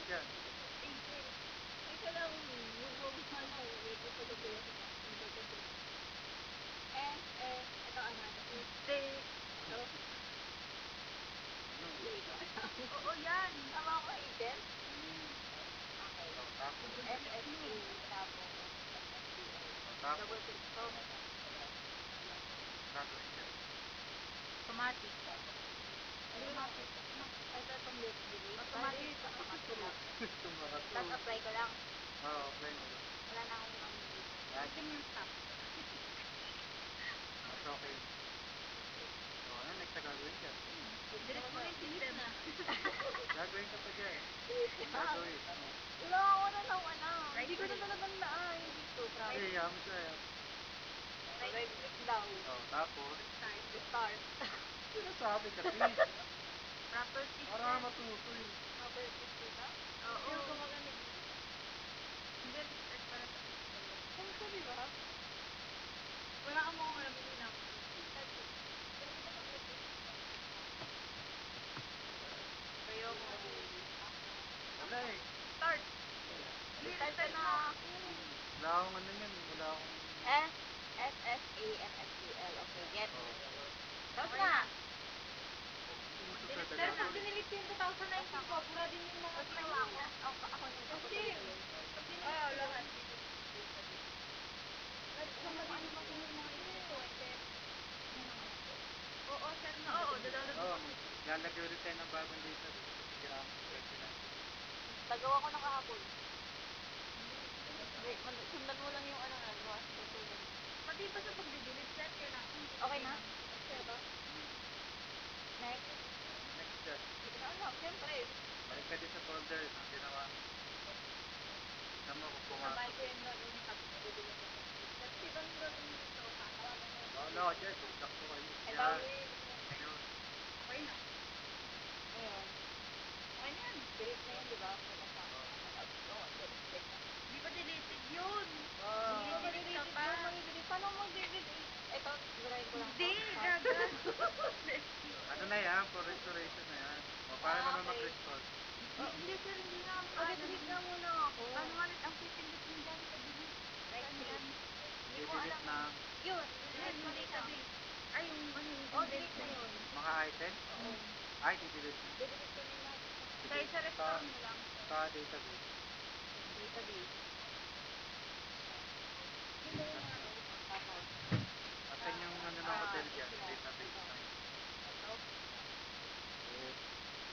yan. Ito lang, yung ano, ito sa dulo. Ito ano, mistake. Ito. Ano? Oo, yan. Tama ako, agent? Okay. Tapos. SSA, tapos SSDA. Tapos. Double click to. Gagawin dyan. Automatic. Automatic. Ito itong delete. Automatic. Automatic lang. Tumarato. Tapos apply ko lang. Oo, apply mo lang. Wala na akong ano dito. Lagi yung stop. Mas okay. So, ano next na gagawin dyan? Delete mo yung system. Gagawin ka pa dyan. System. Gagawin. Wala ako na lang alam. Hindi ko na natatandaan. Dito. Eh, yaman siya. Right click daw. Oh, tapos. Start. Sinasabi kasi. Properties Para matuto eh. Properties dito? Oo. Yung gumagana dito. Hindi, restart para sa physical. Ano ka, di ba? Wala ka mong alam, hindi na ako. Kayo mo. Wala eh. Start. Restart na. Wala akong ano yan. Wala akong... SSAMSDL. Okay, get. Oh. Tapos na. Sumusunod Pero agad. pag dinilit ko yung 2019 ko, pura din yung mga ginawa ko. Ako na ito. Kasi, pag dinilit ko lahat. Ano kasi yung mga ito? Oo, sir na. Oo, download Oo. ko. Lalagay ulit tayo ng bagong database kasi kailangan mo 2019. Nagawa ko na kahapon. Sundan mo lang yung ano na, mga susunod. Pati ba sa pag-delete, sir, kailangan? Okay na? Okay ba? Next. Next dyan. Hindi ko na alam, siyempre. Balik ka din sa folder na ginawa mo. Tignan mo kung Sabay pumasok. ko yung gagawin niya tapos i-delete ko. Sir, di ba yung gagawin dito? Wala ka dyan. Mag-block ko kayo. Ito. Yun. Okay na. Ngayon. Okay na yan. Delete na yun, di ba? Pumunta. Hindi pa deleted yun. Delete ka pa. Paano mo delete? Ito, sigurahin ko lang. Hindi, gaga. Ano na yan? For restoration na yan. O, paano naman mag-restore? Hindi sir, hindi nga delete nga muna ako. Paano nga ang pipindot mo dyan sa delete? Right yan. Hindi mo I-delete alam. ng Yun, delete yung database. Ay, yung ano yung delete na yun. mga items? Oo. Ay, i-delete na. Delete ko na yung lahat. Sige. Dahil sa restore mo lang. Sa database. Database. Hindi ba yung ano? Asan yung ano ng hotel dyan? Database ng